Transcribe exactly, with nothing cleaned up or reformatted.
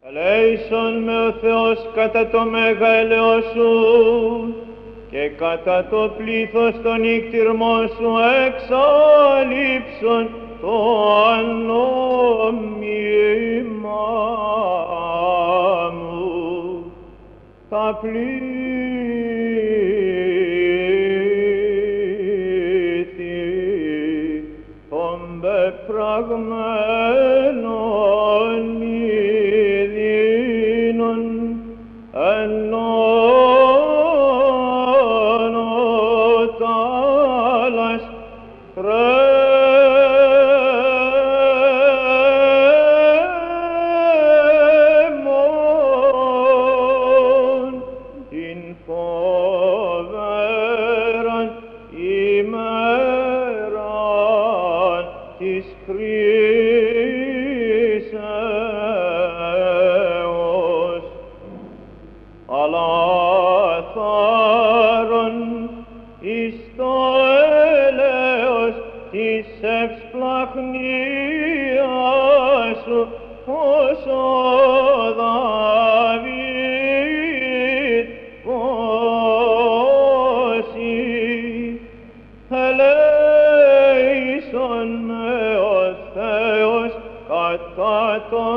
Ελέησον με ο Θεός κατά το μεγαλείο σου και κατά το πλήθος των νύκτυρμών σου εξαλείψον το ανόμημα μου. Τα πλήθη των πεπραγμένων μηδίνων ενών ο τάλας τρέμον την φοβέραν ημέραν της κρίσεως, αλλά θάρρον εις το έλεος της ευσπλαχνίας σου, ως ο Δαβίδ πόσι. Ελέησον με ο Θεός κατά το